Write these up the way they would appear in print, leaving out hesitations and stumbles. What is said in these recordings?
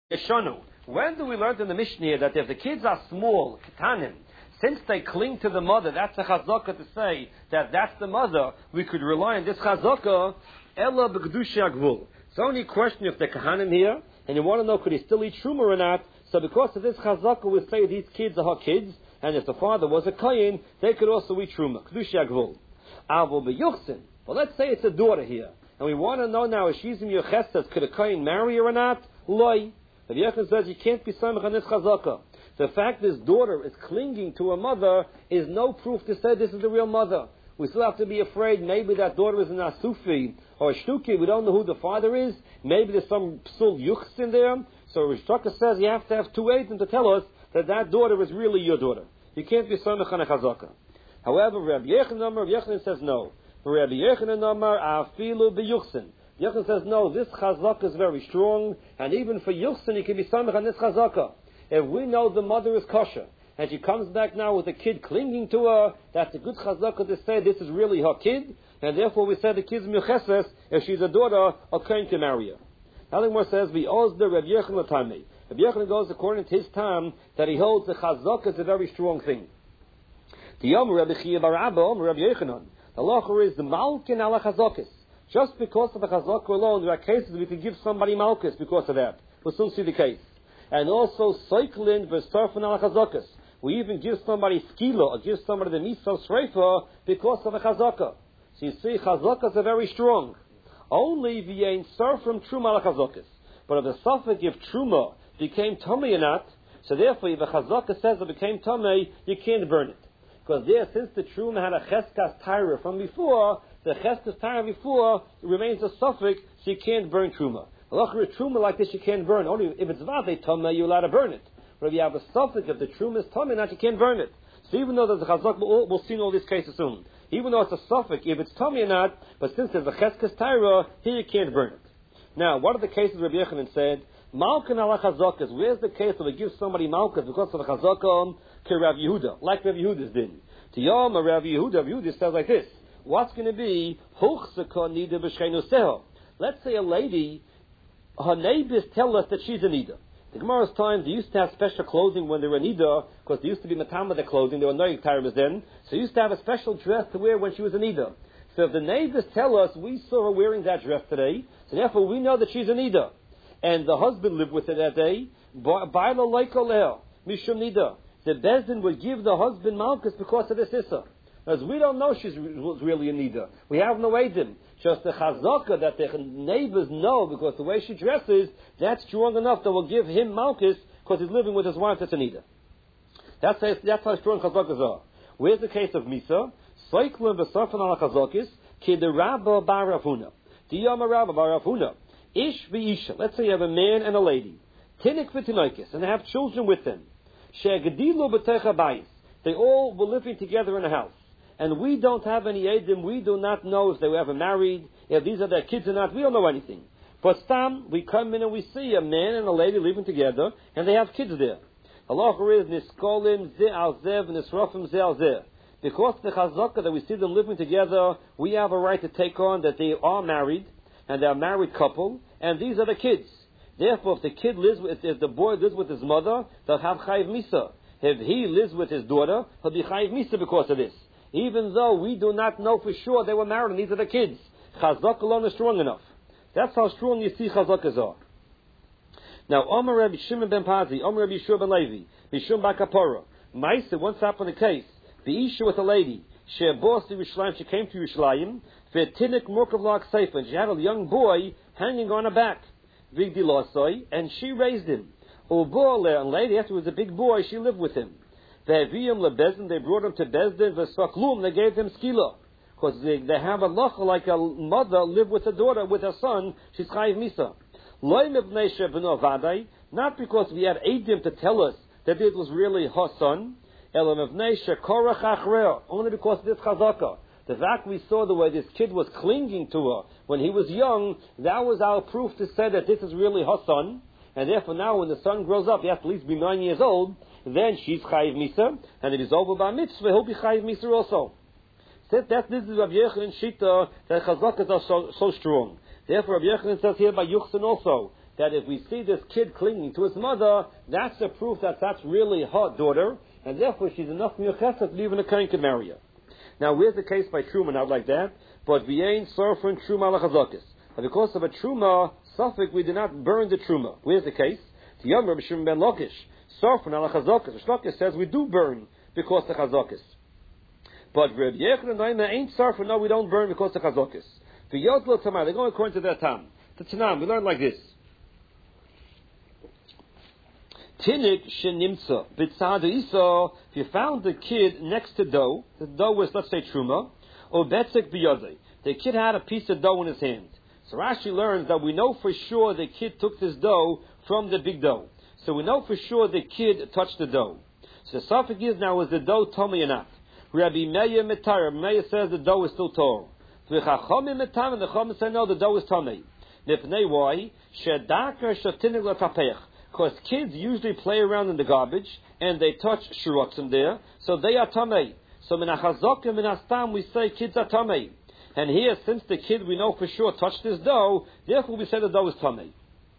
Yeshanu. When do we learn in the Mishnah that if the kids are small, ketanim, since they cling to the mother, that's a chazaka to say that that's the mother, we could rely on this chazaka, ella b'kedusha agvul. It's only a question if they're kahanim here, and you want to know could he still eat truma or not. So because of this chazaka, we say these kids are her kids, and if the father was a kohen, they could also eat truma. Kedusha agvul. Avol b'yuchsin. Well, let's say it's a daughter here, and we want to know now if she's in Yochesed, could a kohen marry her or not? Loi. The Yechon says you can't be samech on this chazaka. The fact this daughter is clinging to her mother is no proof to say this is the real mother. We still have to be afraid maybe that daughter is an asufi or a shtuki. We don't know who the father is. Maybe there's some psul yuchs in there. So Rishtaka says you have to have two aids to tell us that that daughter is really your daughter. You can't be samech on a chazaka. However, Rabbi Yechanan says no. Rabbi Yechanan afilu b'yuchsin. Yochanan says, no, this chazaka is very strong, and even for Yuchsin, he can be samech on this chazaka. If we know the mother is kosher, and she comes back now with a kid clinging to her, that's a good chazaka to say this is really her kid, and therefore we say the kid's milcheses, if she's a daughter, are going to marry her. Alingmar says, the Ozda Rav Yechanan Tami. Rav Yechanan goes according to his time, that he holds the chazaka is a very strong thing. The Yom Rabbi Chia bar Abba, Rabbi Yechanan. The halacha is the malkin ala chazakis. Just because of the chazaka alone, there are cases we can give somebody malchus because of that. We'll soon see the case. And also, cyclin v'starfin al chazakas. We even give somebody skila or give somebody the miso sreifa because of the chazaka. So you see, chazakas are very strong. Only v'yein sarfim truma al chazakas. But if the suffix if truma became tummy or not, so therefore if the chazaka says it became tummy, you can't burn it. Because there, since the truma had a cheskas tyra from before, the cheskas tyra before remains a suffix, so you can't burn truma. A truma like this you can't burn. Only if it's vade tameh, you're allowed to burn it. But if you have a suffix, if the truma is tameh, not you can't burn it. So even though there's a chazak, we'll see in all these cases soon. Even though it's a suffix, if it's tameh or not, but since there's a cheskas tyra, here you can't burn it. Now, what are the cases Rabbi Yechanan said? Malkan ala chazakas. Where's the case where we give somebody malkas because of a chazakah? Rav Yehuda, like Rav Yehuda's din. To Yom Rav Yehuda says like this. What's going to be? Let's say a lady, her neighbors tell us that she's a nida. The Gemara's time, they used to have special clothing when they were nida, because they used to be matama their clothing, there were no tyrams then, so they used to have a special dress to wear when she was a nida. So if the neighbors tell us, we saw her wearing that dress today, so therefore we know that she's a nida. And the husband lived with her that day, Baila Leiko Leo, Mishum Nida. The Bezdin would give the husband malchus because of this issa. As we don't know she's really a nida. We have no edim. Just the chazaka that the neighbors know because the way she dresses, that's strong enough that will give him malchus because he's living with his wife that's a nida. That's how strong chazakas are. Where's the case of Misa? Cyclin v'sarfan ala chazakis ki the Rabba bar Rav Huna. Diyama Rabba bar Rav Huna. Ish v'isha. Let's say you have a man and a lady. Tinik v'tinoikis. And they have children with them. She'gedilu b'techa bayis. They all were living together in a house. And we don't have any edim. We do not know if they were ever married, if these are their kids or not. We don't know anything. But stam, we come in and we see a man and a lady living together, and they have kids there. Halacha is niskolim ze al zev nisrofim ze al zeh. Because the chazaka that we see them living together, we have a right to take on that they are married, and they are a married couple, and these are the kids. Therefore, if the boy lives with his mother, they'll have chayiv misa. If he lives with his daughter, he'll be chayiv misa because of this. Even though we do not know for sure they were married and these are the kids. Chazak alone is strong enough. That's how strong you see chazakas are. Now, Omer Rabbi Shimon ben Pazi, Omer Rabbi Yeshua ben Levi, Mishum Bakapora. Maisa once happened a case. The issue with a lady. She came to Yerushalayim, V'tinik Murkav Lak Seifa, and she had a young boy hanging on her back. Vigdilosoi, and she raised him. Ubole, and lady, after he was a big boy, she lived with him. Ve'aviyim lebezdin, they brought him to Bezdin, v'saklum, they gave him skila. Because they have a lacha like a mother live with her daughter, with her son, she's chayiv misa. Loi mibnei shebeno vadai, not because we had edim to tell us that it was really her son, ela mibnei shekorach achreo, only because of this chazaka. The fact we saw the way this kid was clinging to her when he was young, that was our proof to say that this is really her son. And therefore now when the son grows up, he has to at least be 9 years old, then she's chayiv misa, and if he's over by mitzvah, he'll be chayiv misa also. So this is Rabbi Yechanan Shita, that chazakas are so strong. Therefore Rabbi Yechanan says here by Yuchsin also, that if we see this kid clinging to his mother, that's the proof that that's really her daughter, and therefore she's enough miyuchesed that even a kohen can marry her. Now, where's the case by truma? Not like that, but we ain't surfing truma lachazakis. And because of a truma suffix, we do not burn the truma. Where's the case? The Yom Rabbi Shimon ben Lakish, surfing alachazakis. Rabbi Lakish says we do burn because of chazakis. But Rabbi Yechon and Naima ain't surfing. No, we don't burn because of chazakis. The Yodlo Tamar, they're going according to their tam. The Tanam, we learn like this. Tinik shenimtza b'tzad isa. If you found the kid next to dough, the dough was, let's say, truma, or betzik biyadei. The kid had a piece of dough in his hand. So Rashi learns that we know for sure the kid took this dough from the big dough. So we know for sure the kid touched the dough. So the suffix is now, is the dough tummy or not? Rabbi Meir Mitar. Rabbi Meir says the dough is still torah. The Chachamim Mitar, and the Chachamim say no, the dough is tummy. Nifnei why? Shedakar shatinig latapech. Because kids usually play around in the garbage and they touch shirotzim there, so they are tamei. So minachazokim minastam we say kids are tamei. And here, since the kid we know for sure touched this dough, therefore we say the dough is tamei.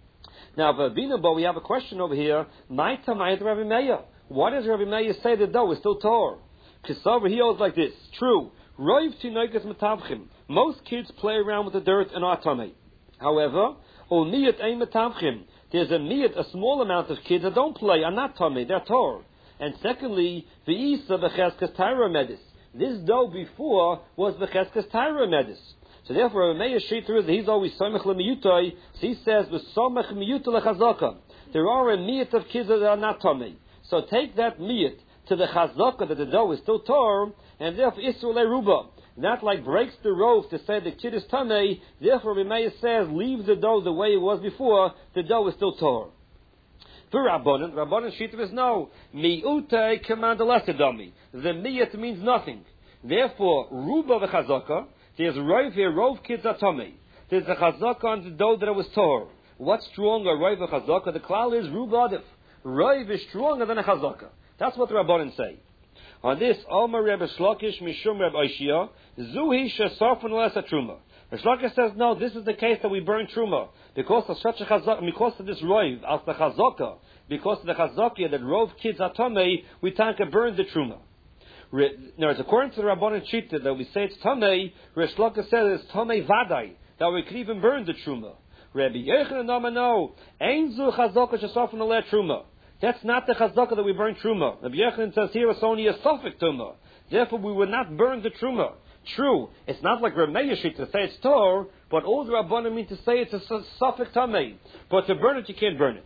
Now, Verbinabo, we have a question over here. My tamei Rabbi Meir. Why does Rabbi Meir say the dough is still tor? Kisav, he holds like this. True. Roiv tinoikas matavchim. Most kids play around with the dirt and are tamei. However, oniyat ein matavchim. There's a miyat, a small amount of kids that don't play, are not tamei, they're tor. And secondly, the isa b'cheskas tyra medis. This dough before was b'cheskas tyra medis. So therefore, Meir Shiter is he's always somech lemiyutay. So he says v'somech miyutay lechazaka. There are a miyat of kids that are not tamei. So take that miyat to the chazaka that the dough is still tor, and therefore isur leruba. That like breaks the rove to say the kid is tamei. Therefore, Meir says leave the dough the way it was before. The dough is still tor. For Rabbanan Shita is no. Mi'utei command the lesser dummy. The miyat means nothing. Therefore, ruba v'chazaka. There's rove here. Rove kids are tamei. There's a chazaka on the dough that it was tor. What's stronger, rove or chazaka? The klal is ruba adif. Rove is stronger than a chazaka. That's what the Rabbanan say. On this, Alma Rebbe Shlokish Mishum Rebbe Oishia, Zuhi Shesarfun Lesa Truma. Rebbe Shlokish says, no, this is the case that we burn Truma. Because of such a chazaka, because of this rove, as the chazaka, because of the chazaka that rove kids are tamei, we tanka burn the Truma. Now, it's according to the Rabbanan Shita that we say it's tamei, Rebbe Shlokish says it's tamei vadai, that we could even burn the Truma. Rebbe Yechon and no, Ein Zu Chazaka Shesarfun Le Truma. That's not the chazaka that we burn truma. Rabbi Yechon says here it's only a suffix truma. Therefore, we would not burn the truma. True, it's not like Rabbi Meir to say it's tor, but all the Rabbanim mean to say it's a suffix tamei. But to burn it, you can't burn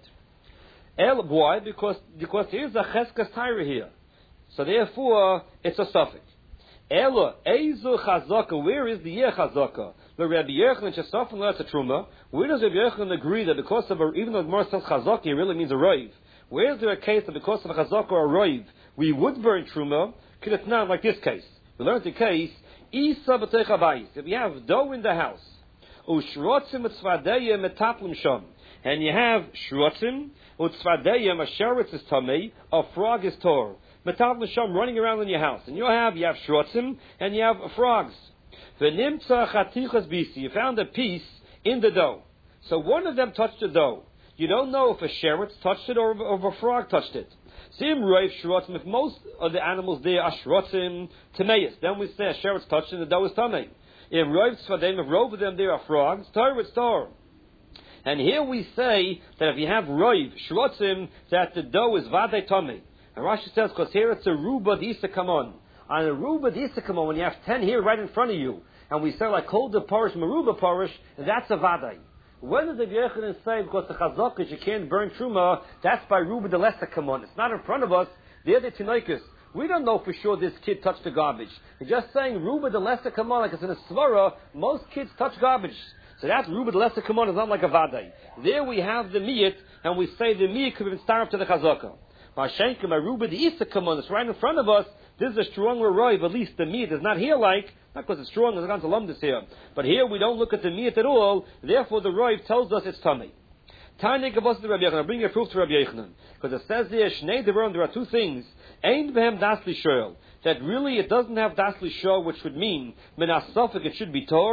it. Why? Because there is a cheskas tyra here. So therefore, it's a suffix. Ela, eizu chazaka, where is the yeh chazaka? The Rabbi Yechon and Shesafon that's a truma. Where does Rabbi Yechon agree that because of even though the Gemara says chazaka, it really means a rove? Where is there a case that because of a chazaka or a rove, we would burn truma? Because it's not like this case. We learned the case, isa b'teich habayis. If you have dough in the house, u'shrotzim u'tzvadeyim etaplim sham, and you have shrotzim u'tzvadeyim, a sheretz is tamei, a frog is tor. Metaplim sham running around in your house, and you have shrotzim and you have frogs. V'nimtza chatichas bisi. You found a piece in the dough, so one of them touched the dough. You don't know if a sheretz touched it or if a frog touched it. Sim roiv shrotzim. If most of the animals there are shrotzim tameis, then we say a sheretz touched it and the dough is tamei. If roiv tzvadim, if roiv of them there are frogs, tar it's tar. And here we say that if you have roiv shrotzim, that the dough is vadei tamei. And Rashi says because here it's a ruba d'isakaman. On a ruba d'isakaman, when you have 10 here right in front of you, and we say like kol de parish maruba parish, that's a vadei. When does the Yechon say because the chazaka you can't burn truma? That's by ruba de lesakamon. It's not in front of us. They're the tinaikus. We don't know for sure this kid touched the garbage. We're just saying ruba de lesakamon, like it's in a svara. Most kids touch garbage, so that's ruba de lesakamon is not like a vadai. There we have the miyat, and we say the miyat could have been starved to the chazaka. Mashenkim a ruba de isakamon. It's right in front of us. This is a stronger roiv. At least the miyat is not here like. Not because it's strong, it's gone to lumdus here. But here we don't look at the miyat at all. Therefore, the roiv tells us it's tummy. Tanya Gavos to Rabbi Yochanan. I'll bring you a proof to Rabbi Yochanan. Because it says there, Shnei Devarim, there are two things. Ein behem dasli shoel. That really it doesn't have dasli shoel, which would mean, minas sofik, it should be tor.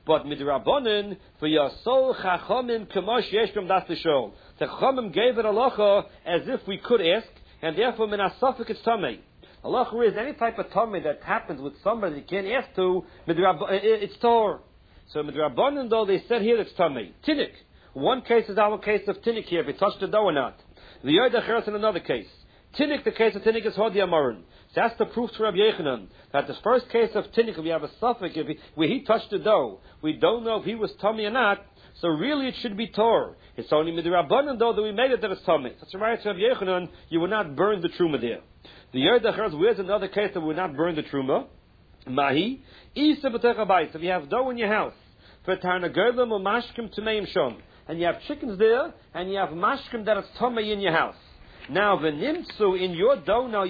But midrabanan for yasol chachamim k'mosh yeshkam das l'shol. The chachamim gave it halacha as if we could ask, and therefore min asafik it's tamei. Halacha is any type of tamei that happens with somebody you can't ask to, it's tor. So midrabanan though they said here it's tamei. Tinnik. One case is our case of tinnik here, if we touch the dough or not. The yoyda cheres in another case. Tinnik, the case of tinnik is hodi amarin. So that's the proof to Rabbi Yechanan that the first case of tinnik, we have a suffix where he touched the dough. We don't know if he was tummy or not. So really, it should be tor. It's only midrabanan though that we made it that it's tummy. That's right to Rabbi Yechanan. You will not burn the truma there. The yoyda cheres, where's another case that we will not burn the truma? Mahi isa b'tech. If you have dough in your house for tarna gerlam or mashkim tumeim shon, and you have chickens there, and you have mashkim that is tummy in your house. Now, the nimtzu in your dough now,